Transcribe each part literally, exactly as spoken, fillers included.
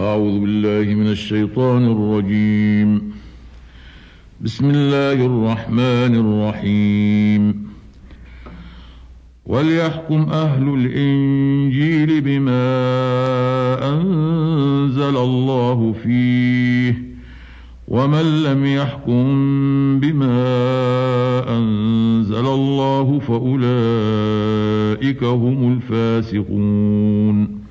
أعوذ بالله من الشيطان الرجيم. بسم الله الرحمن الرحيم. وليحكم أهل الإنجيل بما أنزل الله فيه، ومن لم يحكم بما أنزل الله فأولئك هم الفاسقون.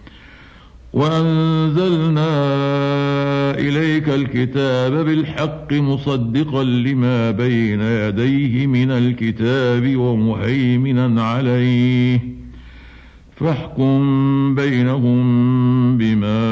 وأنزلنا إليك الكتاب بالحق مصدقا لما بين يديه من الكتاب ومهيمنا عليه، فاحكم بينهم بما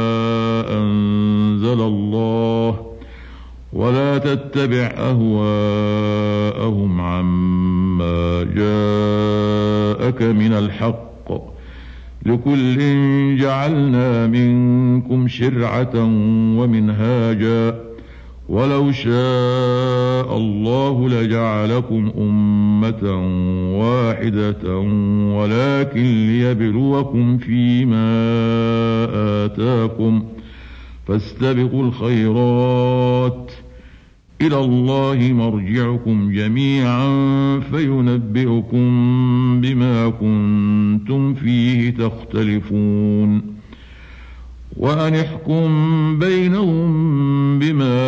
أنزل الله، ولا تتبع أهواءهم عما جاءك من الحق، لكل جعلنا منكم شرعة ومنهاجا، ولو شاء الله لجعلكم أمة واحدة ولكن ليبلوكم فيما آتاكم، فاستبقوا الخيرات، إلى الله مرجعكم جميعا فينبئكم بما كنتم فيه تختلفون. وأن احكم بينهم بما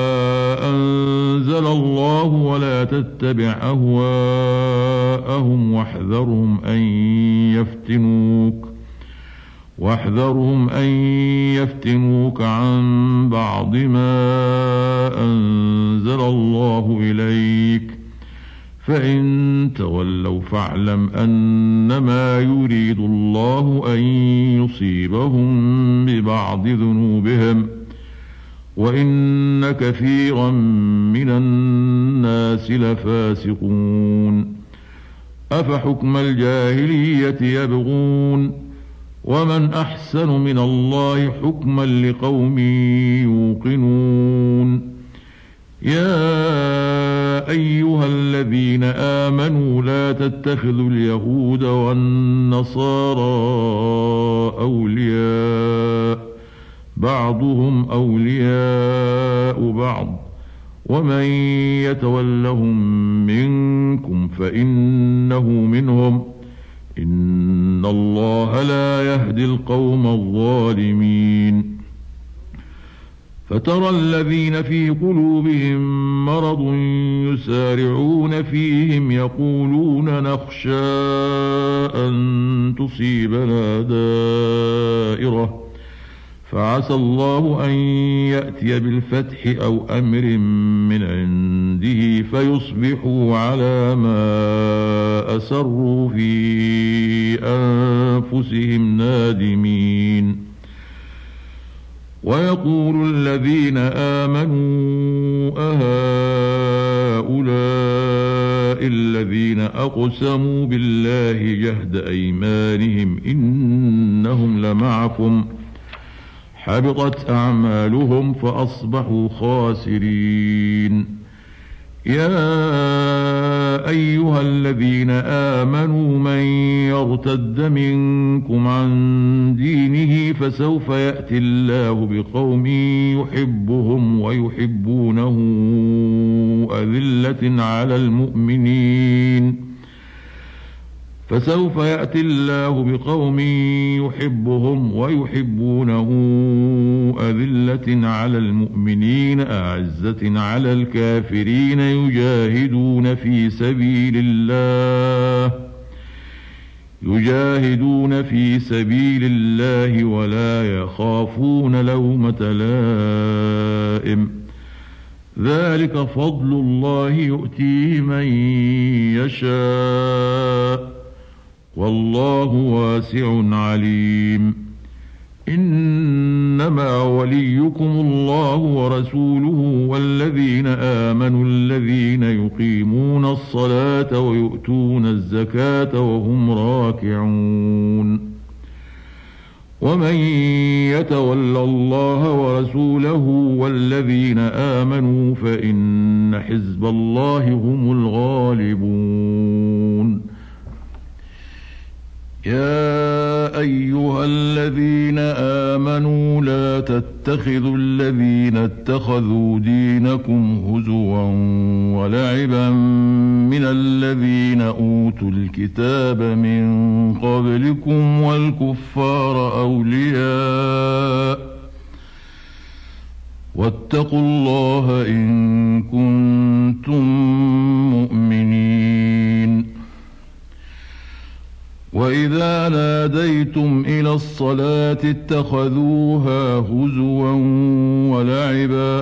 أنزل الله، ولا تتبع أهواءهم، واحذرهم أن يفتنوك واحذرهم أن يفتنوك عن بعض ما أنزل الله إليك، فإن تولوا فاعلم أنما يريد الله أن يصيبهم ببعض ذنوبهم، وإن كثيرا من الناس لفاسقون. أفحكم الجاهلية يبغون، ومن أحسن من الله حكما لقوم يوقنون. يا أيها الذين آمنوا لا تتخذوا اليهود والنصارى أولياء، بعضهم أولياء بعض، ومن يتولهم منكم فإنه منهم، إن الله لا يهدي القوم الظالمين. فترى الذين في قلوبهم مرض يسارعون فيهم يقولون نخشى أن تصيبنا دائرة، فعسى الله أن يأتي بالفتح أو أمر من عنده فيصبحوا على ما أسروا في أنفسهم نادمين. ويقول الذين آمنوا أهؤلاء الذين أقسموا بالله جهد أيمانهم إنهم لمعكم، حبطت أعمالهم فأصبحوا خاسرين. يا أيها الذين آمنوا من يرتد منكم عن دينه فسوف يأتي الله بقوم يحبهم ويحبونه أذلة على المؤمنين فسوف يأتي الله بقوم يحبهم ويحبونه أذلة على المؤمنين أعزة على الكافرين يجاهدون في سبيل الله يجاهدون في سبيل الله ولا يخافون لومة لائم، ذلك فضل الله يؤتيه من يشاء، والله واسع عليم. إنما وليكم الله ورسوله والذين آمنوا الذين يقيمون الصلاة ويؤتون الزكاة وهم راكعون. ومن يتول الله ورسوله والذين آمنوا فإن حزب الله هم الغالبون. يا أيها الذين آمنوا لا تتخذوا الذين اتخذوا دينكم هزوا ولعبا من الذين أوتوا الكتاب من قبلكم والكفار أولياء واتقوا الله إن كنتم مؤمنين. وإذا ناديتم إلى الصلاة اتخذوها هزوا ولعبا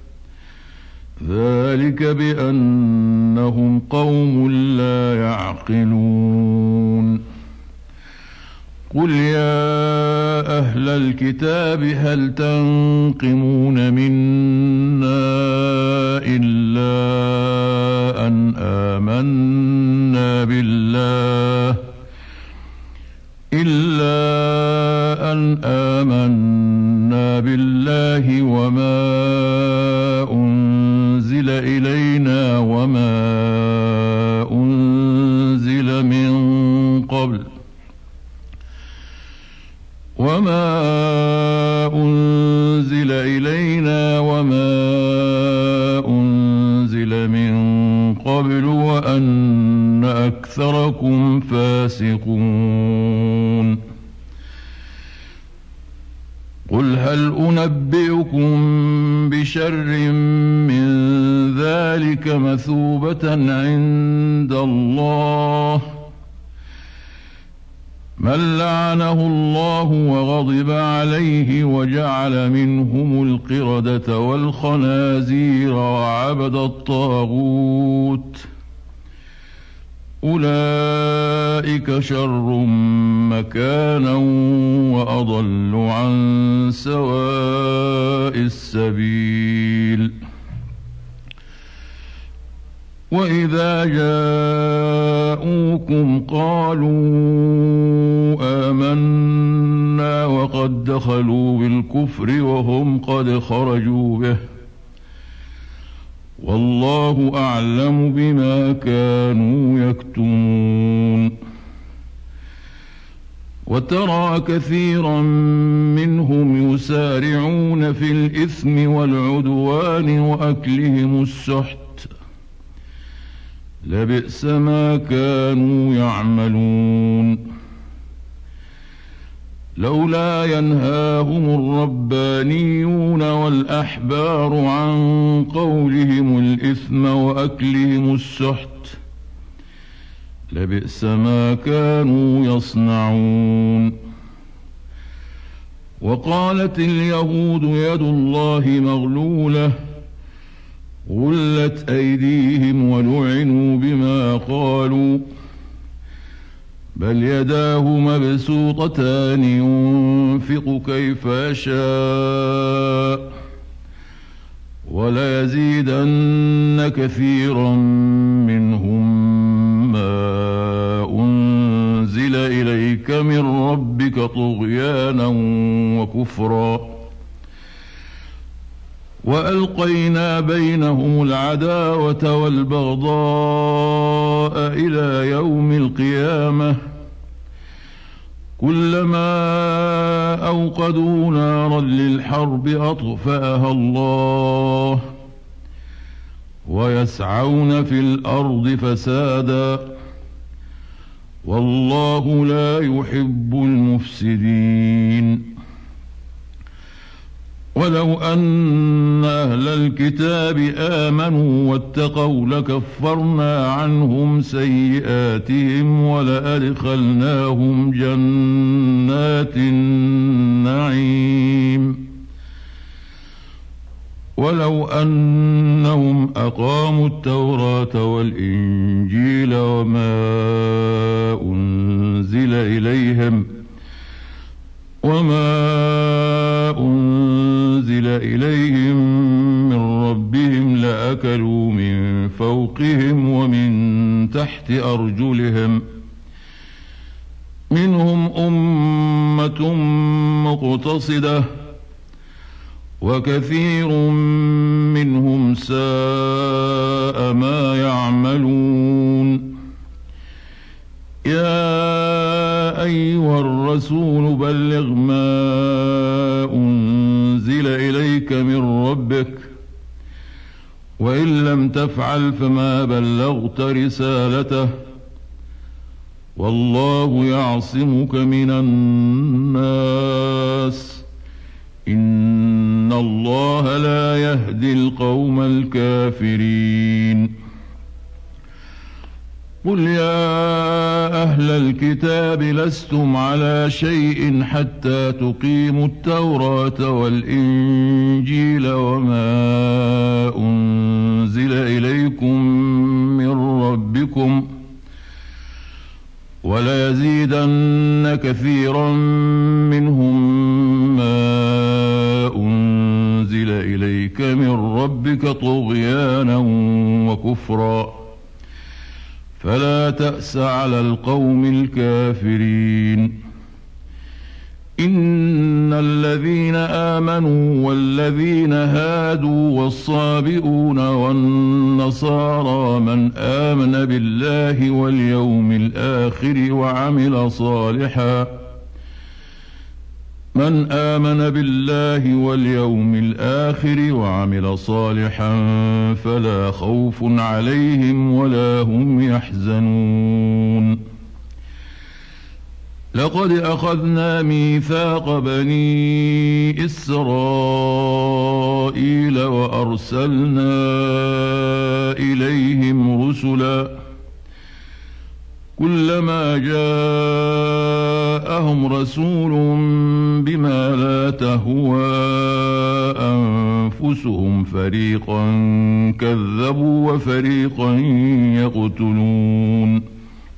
ذلك بأنهم قوم لا يعقلون. قل يا أهل الكتاب هل تنقمون منا إلا أن آمنا بالله إلا أن آمنا بالله وما أنزل إلينا وما أنزل من قبل وما أنزل إلينا وما أنزل من قبل وأن أكثركم فاسقون. قل هل أنبئكم بشر من ذلك مثوبة عند الله من لعنه الله وغضب عليه وجعل منهم القردة والخنازير وعبد الطاغوت أولئك شر مكانا وأضل عن سواء السبيل. وإذا جاءوكم قالوا آمنا وقد دخلوا بالكفر وهم قد خرجوا به والله أعلم بما كانوا يكتمون. وترى كثيرا منهم يسارعون في الإثم والعدوان وأكلهم السحت لبئس ما كانوا يعملون. لولا ينهاهم الربانيون والأحبار عن قولهم الإثم وأكلهم السحت لبئس ما كانوا يصنعون. وقالت اليهود يد الله مغلولة غلت أيديهم ولعنوا بما قالوا بل يداه مبسوطتان ينفق كيف يشاء وليزيدن كثيرا منهم ما أنزل إليك من ربك طغيانا وكفرا وألقينا بينهم العداوة والبغضاء إلى يوم القيامة كلما أوقدوا نارا للحرب أطفأها الله ويسعون في الأرض فسادا والله لا يحب المفسدين. ولو أن أهل الكتاب آمنوا واتقوا لكفرنا عنهم سيئاتهم ولأدخلناهم جنات النعيم ولو أنهم أقاموا التوراة والإنجيل وما أنزل إليهم وما أنزل إليهم من ربهم لأكلوا من فوقهم ومن تحت أرجلهم منهم أمة مقتصدة وكثير منهم ساء ما يعملون. يا أيها الرسول بلغ ما أنزل إليك من ربك وإن لم تفعل فما بلغت رسالته والله يعصمك من الناس إن الله لا يهدي القوم الكافرين قل يا أهل الكتاب لستم على شيء حتى تقيموا التوراة والإنجيل وما أنزل إليكم من ربكم وليزيدن كثيرا منهم ما أنزل إليك من ربك طغيانا وكفرا فلا تأس على القوم الكافرين إن الذين آمنوا والذين هادوا والصابئون والنصارى من آمن بالله واليوم الآخر وعمل صالحا من آمن بالله واليوم الآخر وعمل صالحا فلا خوف عليهم ولا هم يحزنون لقد أخذنا ميثاق بني إسرائيل وأرسلنا إليهم رسلا كلما جاءهم رسول بما لا تهوى أنفسهم فريقا كذبوا وفريقا يقتلون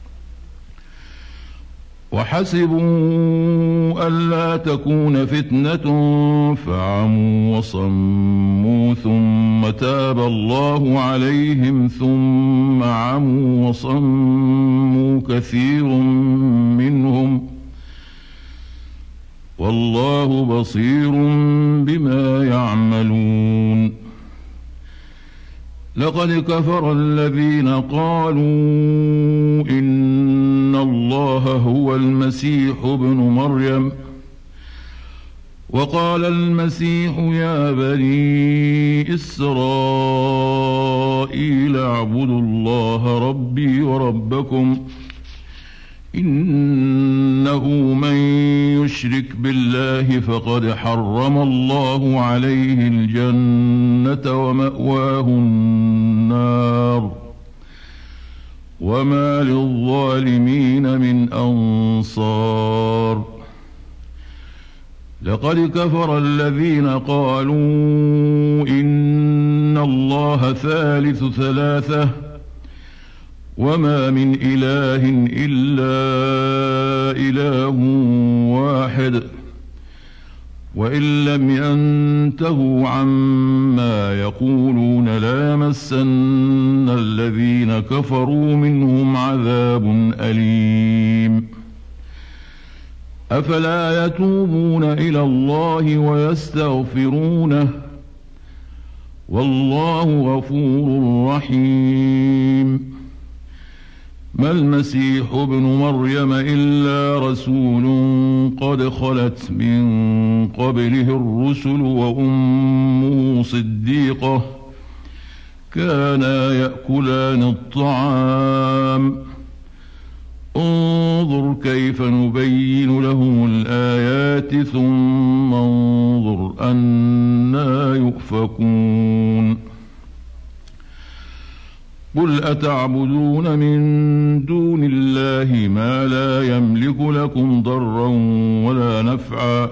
وحسبوا ألا تكون فتنة فعموا وصموا ثم تاب الله عليهم ثم عموا وصموا كثير منهم والله بصير بما يعملون لقد كفر الذين قالوا إن الله هو المسيح ابن مريم وقال المسيح يا بني إسرائيل اعبدوا الله ربي وربكم إنه من يشرك بالله فقد حرم الله عليه الجنة ومأواه النار وما للظالمين من أنصار لقد كفر الذين قالوا إن الله ثالث ثلاثة وما من إله إلا إله واحد وإن لم ينتهوا عما يقولون ليمسن الذين كفروا منهم عذاب أليم أفلا يتوبون إلى الله ويستغفرونه والله غفور رحيم ما المسيح ابن مريم إلا رسول قد خلت من قبله الرسل وأمه صديقة كانا يأكلان الطعام انظر كيف نبين لهم الآيات ثم انظر أنى يؤفكون قل أتعبدون من دون الله ما لا يملك لكم ضرا ولا نفعا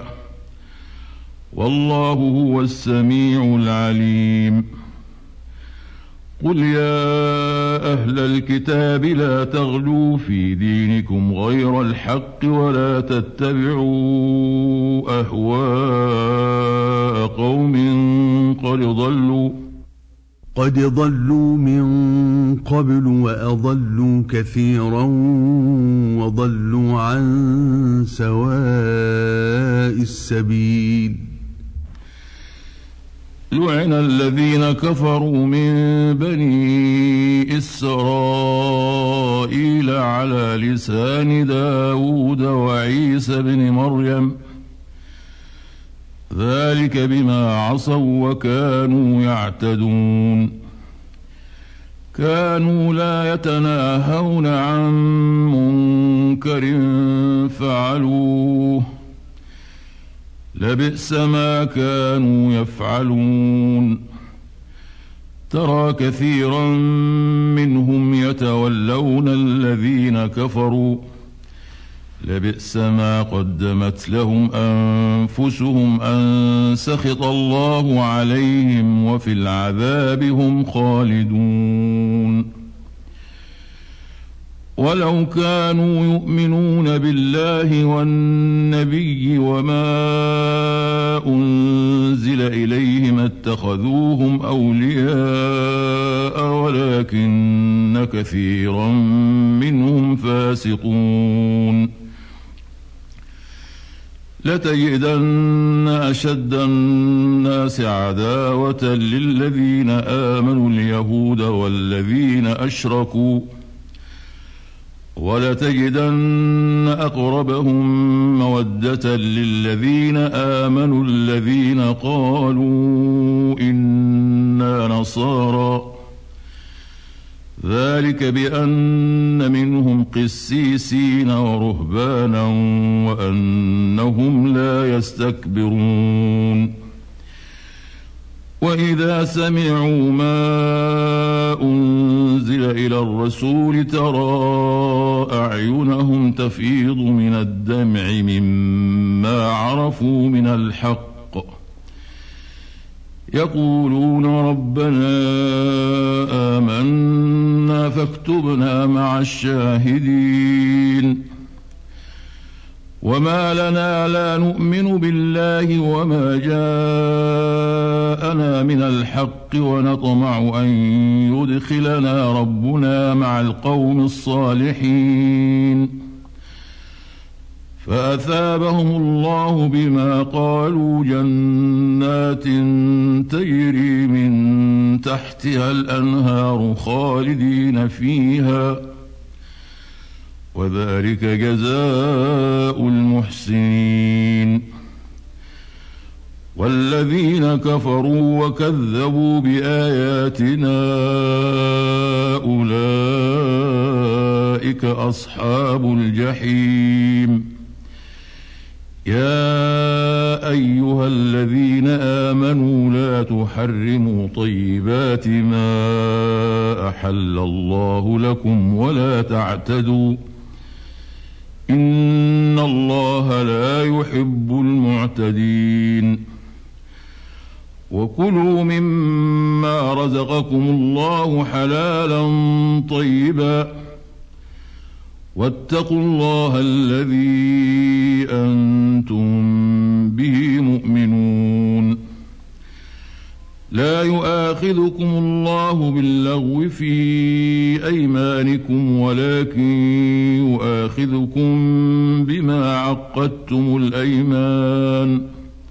والله هو السميع العليم قل يا أهل الكتاب لا تغلوا في دينكم غير الحق ولا تتبعوا أهواء قوم قد ضلوا قد ضلوا من قبل وأضلوا كثيرا وضلوا عن سواء السبيل لعن الذين كفروا من بني إسرائيل على لسان داود وعيسى بن مريم ذلك بما عصوا وكانوا يعتدون كانوا لا يتناهون عن منكر فعلوه لبئس ما كانوا يفعلون ترى كثيرا منهم يتولون الذين كفروا لبئس ما قدمت لهم أنفسهم أن سخط الله عليهم وفي العذاب هم خالدون ولو كانوا يؤمنون بالله والنبي وما أنزل إليهم اتخذوهم أولياء ولكن كثيرا منهم فاسقون لتجدن أشد الناس عداوة للذين آمنوا اليهود والذين أشركوا ولتجدن أقربهم مودة للذين آمنوا الذين قالوا إنا نصارى ذلك بأن منهم قسيسين ورهبانا وأنهم لا يستكبرون وإذا سمعوا ما أنزل إلى الرسول ترى أعينهم تفيض من الدمع مما عرفوا من الحق يقولون ربنا آمنا فاكتبنا مع الشاهدين وما لنا لا نؤمن بالله وما جاءنا من الحق ونطمع أن يدخلنا ربنا مع القوم الصالحين فأثابهم الله بما قالوا جنات تجري من تحتها الأنهار خالدين فيها وذلك جزاء المحسنين والذين كفروا وكذبوا بآياتنا أولئك أصحاب الجحيم يا أيها الذين آمنوا لا تحرموا طيبات ما أحل الله لكم ولا تعتدوا إن الله لا يحب المعتدين وكلوا مما رزقكم الله حلالا طيبا واتقوا الله الذي أنتم به مؤمنون لا يؤاخذكم الله باللغو في أيمانكم ولكن يؤاخذكم بما عقدتم الأيمان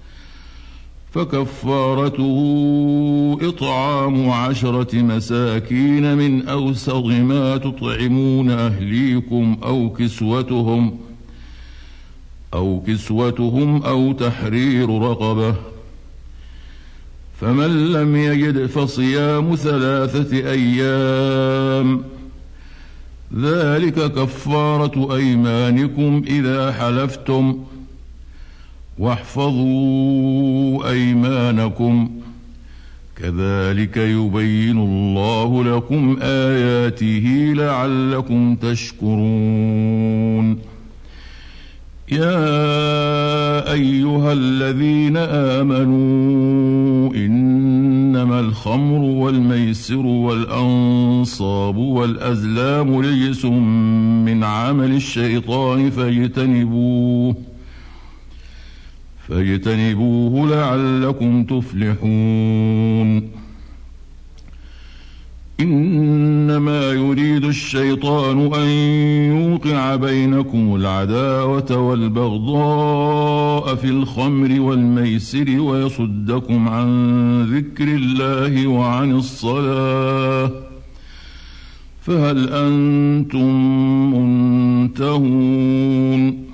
فكفارته إطعام عشرة مساكين من أوسط ما تطعمون أهليكم أو كسوتهم أو كسوتهم أو تحرير رقبة فمن لم يجد فصيام ثلاثة أيام ذلك كفارة أيمانكم إذا حلفتم واحفظوا أيمانكم كذلك يبين الله لكم آياته لعلكم تشكرون يا أيها الذين آمنوا إنما الخمر والميسر والأنصاب والأزلام رجس من عمل الشيطان فاجتنبوه فاجتنبوه لعلكم تفلحون إنما يريد الشيطان أن يوقع بينكم العداوة والبغضاء في الخمر والميسر ويصدكم عن ذكر الله وعن الصلاة فهل أنتم منتهون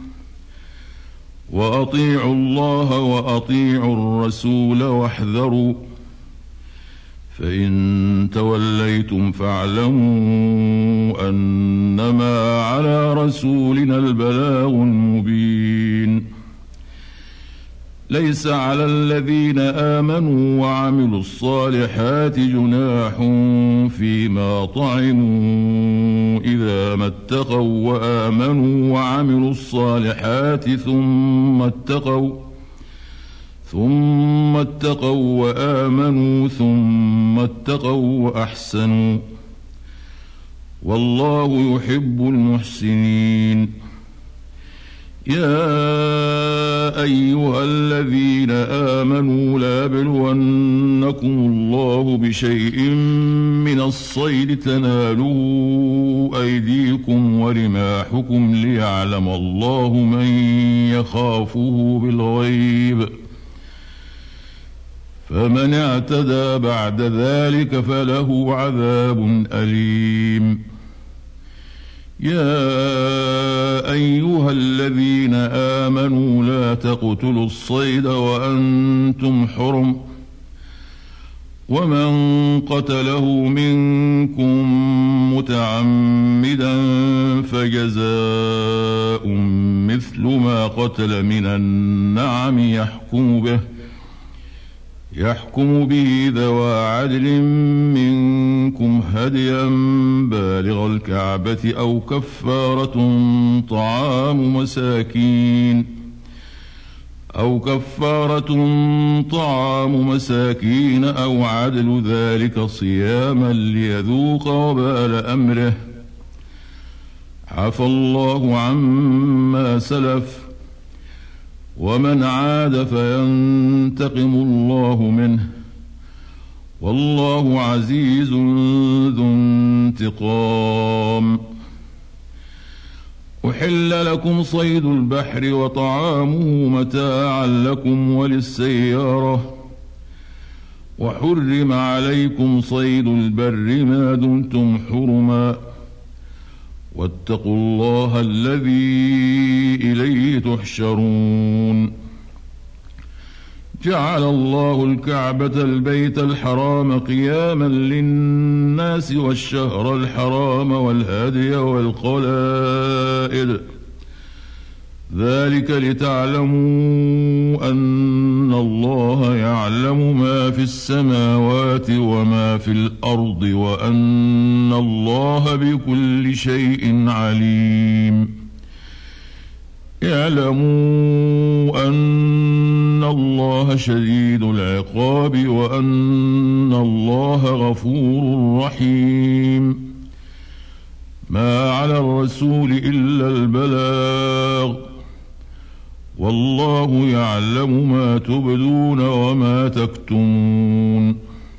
وأطيعوا الله وأطيعوا الرسول واحذروا فإن توليتم فاعلموا أنما على رسولنا البلاغ المبين ليس على الذين آمنوا وعملوا الصالحات جناح فيما طعموا إذا ما اتقوا وآمنوا وعملوا الصالحات ثم اتقوا ثم اتقوا وآمنوا ثم اتقوا وأحسنوا والله يحب المحسنين يا أيها الذين آمنوا ليبلونكم الله بشيء من الصيد تناله أيديكم ورماحكم ليعلم الله من يخافه بالغيب فمن اعتدى بعد ذلك فله عذاب أليم يا أيها الذين آمنوا لا تقتلوا الصيد وأنتم حرم ومن قتله منكم متعمدا فجزاء مثل ما قتل من النعم يحكم به يحكم به ذوى عدل منكم هديا بالغ الكعبة أو كفارة طعام مساكين أو كفارة طعام مساكين أو عدل ذلك صياما ليذوق وبال أمره عفى الله عما سلف ومن عاد فينتقم الله منه والله عزيز ذو انتقام أحل لكم صيد البحر وطعامه متاعا لكم وللسيارة وحرم عليكم صيد البر ما دمتم حرما واتقوا الله الذي إليه تحشرون جعل الله الكعبة البيت الحرام قياما للناس والشهر الحرام والهدي والقلائد ذلك لتعلموا أن الله يعلم ما في السماوات وما في الأرض وأن الله بكل شيء عليم اعلموا أن الله شديد العقاب وأن الله غفور رحيم ما على الرسول إلا البلاغ والله يعلم ما تبدون وما تكتمون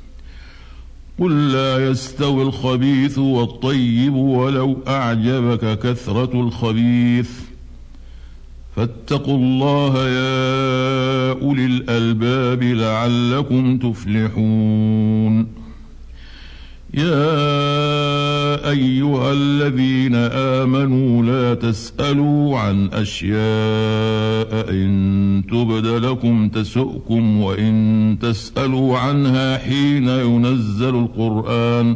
قل لا يستوي الخبيث والطيب ولو أعجبك كثرة الخبيث فاتقوا الله يا أولي الألباب لعلكم تفلحون يا أيها الذين آمنوا لا تسألوا عن أشياء إن تبد لكم تسؤكم وإن تسألوا عنها حين ينزل القرآن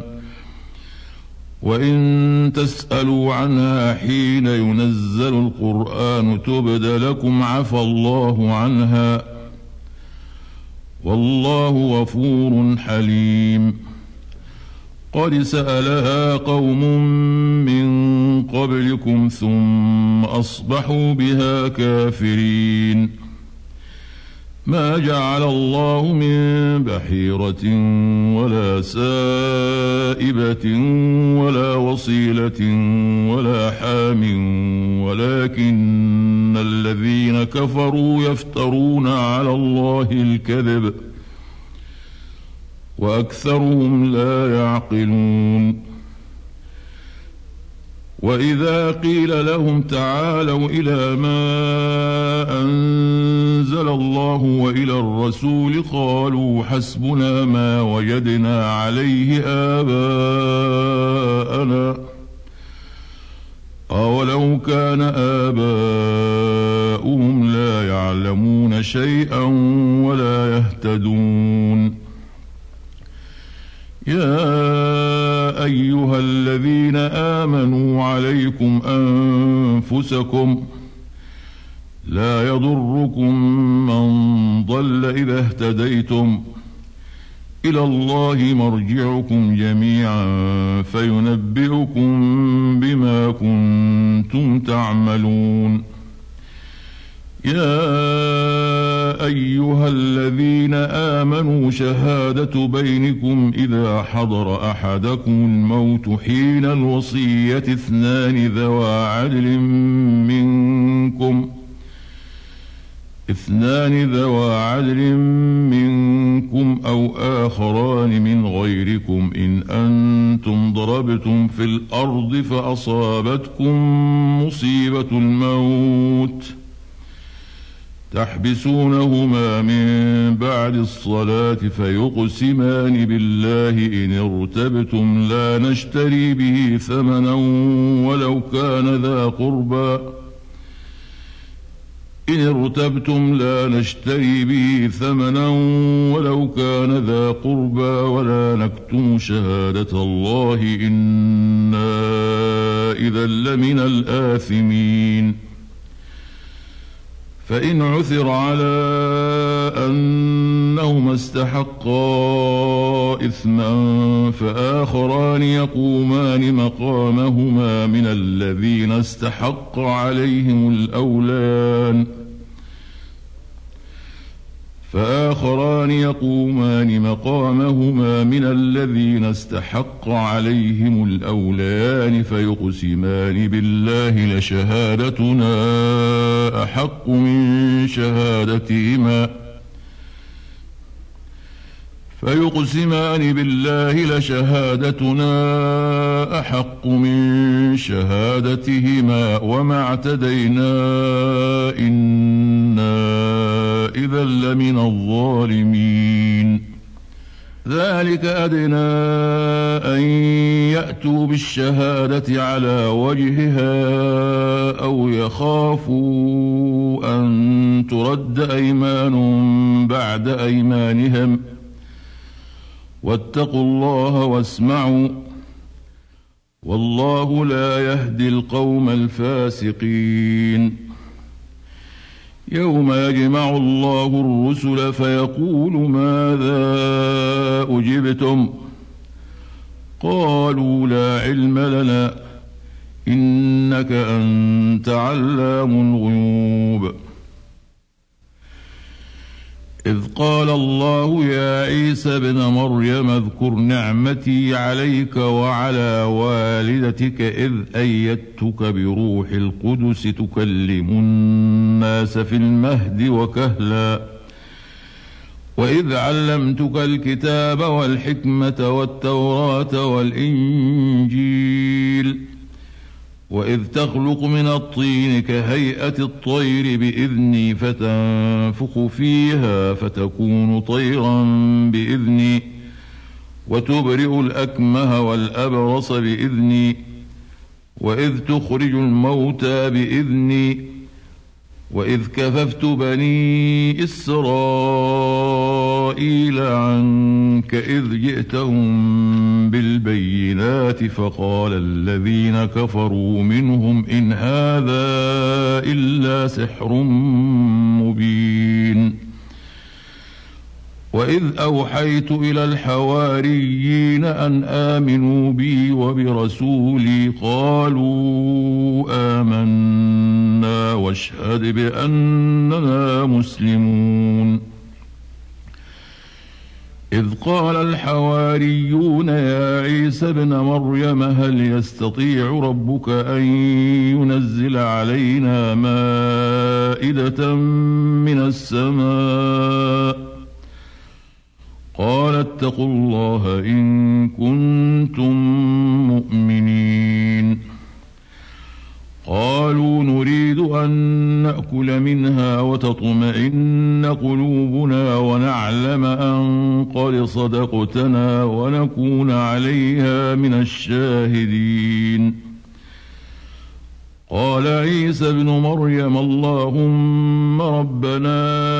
وإن تسألوا عنها حين ينزل القرآن تبد لكم عفى الله عنها والله غفور حليم قد سألها قوم من قبلكم ثم أصبحوا بها كافرين ما جعل الله من بحيرة ولا سائبة ولا وصيلة ولا حام ولكن الذين كفروا يفترون على الله الكذب وأكثرهم لا يعقلون وإذا قيل لهم تعالوا إلى ما أنزل الله وإلى الرسول قالوا حسبنا ما وجدنا عليه آباءنا أولو كان آباؤهم لا يعلمون شيئا ولا يهتدون يا أيها الذين آمنوا عليكم أنفسكم لا يضركم من ضل إذا اهتديتم إلى الله مرجعكم جميعا فينبئكم بما كنتم تعملون يا أيها الذين آمنوا شهادة بينكم إذا حضر أحدكم الموت حين الوصية اثنان ذوى عدل منكم اثنان ذوى عدل منكم أو آخران من غيركم إن أنتم ضربتم في الأرض فأصابتكم مصيبة الموت تحبسونهما من بعد الصلاة فيقسمان بالله إن ارتبتم لا نشتري به ثمنا ولو كان ذا قربى إن ارتبتم لا نشتري به ثمنا ولو كان ذا قربى ولا نكتم شهادة الله إنا إذا لمن الآثمين فإن عثر على أنهما استحقا إثما فآخران يقومان مقامهما من الذين استحق عليهم الأولان فآخران يقومان مقامهما من الذين استحق عليهم الأولان فيقسمان بالله لشهادتنا أحق من شهادتهما فيقسمان بالله لشهادتنا أحق من شهادتهما وما اعتدينا إنا إذا لمن الظالمين ذلك أدنى أن يأتوا بالشهادة على وجهها أو يخافوا أن ترد أيمان بعد أيمانهم واتقوا الله واسمعوا والله لا يهدي القوم الفاسقين يوم يجمع الله الرسل فيقول ماذا أجبتم قالوا لا علم لنا إنك أنت علام الغيوب إذ قال الله يا عيسى ابن مريم اذكر نعمتي عليك وعلى والدتك إذ أيدتك بروح القدس تكلم الناس في المهد وكهلا وإذ علمتك الكتاب والحكمة والتوراة والإنجيل وإذ تخلق من الطين كهيئة الطير بإذني فتنفخ فيها فتكون طيرا بإذني وتبرئ الأكمه والأبرص بإذني وإذ تخرج الموتى بإذني وإذ كففت بني إسرائيل عنك إذ جئتهم بالبينات فقال الذين كفروا منهم إن هذا إلا سحر مبين وإذ أوحيت إلى الحواريين أن آمنوا بي وبرسولي قالوا آمنا واشهد بأننا مسلمون إذ قال الحواريون يا عيسى ابن مريم هل يستطيع ربك أن ينزل علينا مائدة من السماء قال اتقوا الله إن كنتم مؤمنين أن نأكل منها وتطمئن قلوبنا ونعلم أن قد صدقتنا ونكون عليها من الشاهدين. قال عيسى ابن مريم اللهم ربنا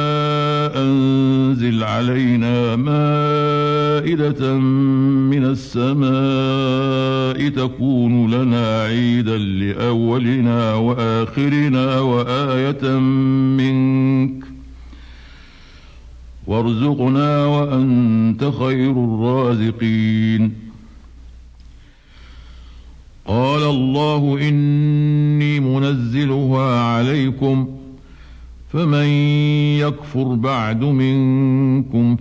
أنزل علينا مائدة من السماء تكون لنا عيدا لأولنا وآخرنا وآية منك وارزقنا وأنت خير الرازقين. قال الله إني منزلها عليكم فمن يكفر بعد منكم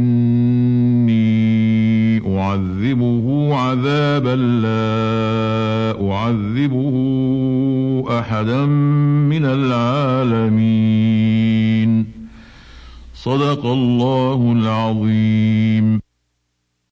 فإني أعذبه عذابا لا أعذبه أحدا من العالمين. صدق الله العظيم.